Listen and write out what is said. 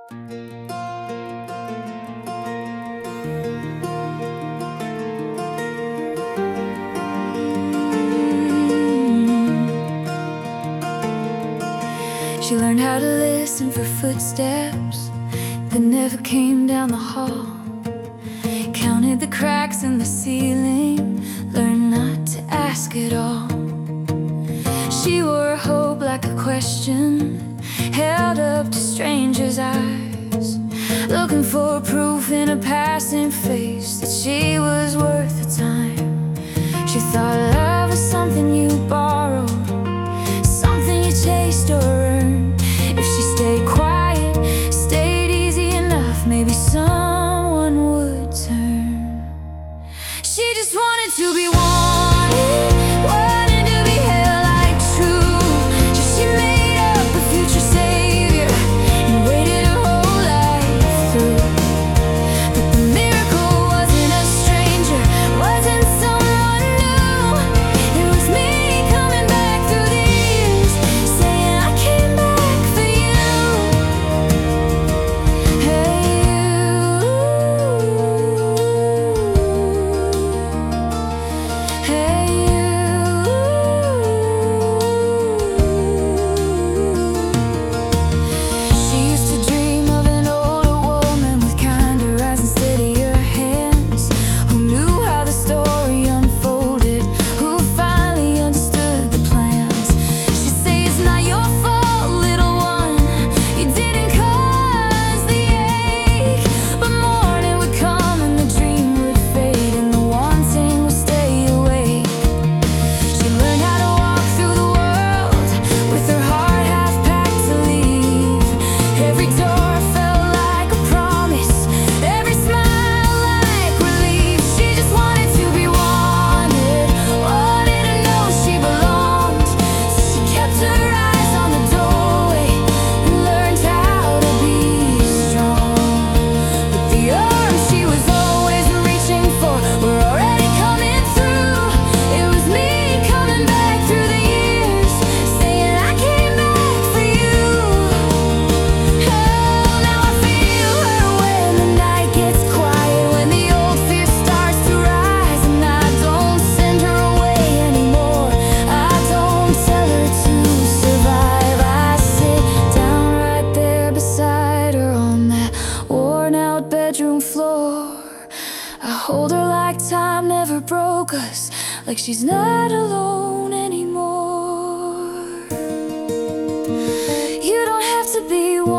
She learned how to listen for footsteps that never came down the hall. Counted the cracks in the ceiling, learned not to ask at all. She wore her hope like a question, held up to strangers' eyes, looking for proof in a passing face that she was worth the time. She thought love was something you borrowed, something you chased or earned. If she stayed quiet, stayed easy enough, maybe someone would turn. She just wanted to be wanted, wanted to be held like true. So she made up a future savior and waited her whole life through. But the miracle wasn't a stranger, wasn't someone new. It was me coming back through the years, saying I came back for you. Hey you, hey you. She used to dream of an older woman with kinder eyes and steadier hands, who knew how the story unfolded, who finally understood the plans. She'd say it's not your fault, little one, you didn't cause the ache. But morning would come and the dream would fade and the wanting would stay awake. She learned how to walk through the world with her heart half packed to leave. Every door felt like a promise, every smile like relief. She just wanted to be wanted, wanted to know she belonged. So she kept her eyes on the doorway and learned how to be strong. But the arms she was always reaching for were already coming through. It was me coming back through the years, saying I came back for you. Oh, now I feel her when the night gets quiet, when the old fear starts to rise. And I don't send her away anymore, I don't tell her to survive. I sit down right there beside her on that worn out bedroom floor. I hold her like time never broke us, like she's not alone anymore. You don't have to be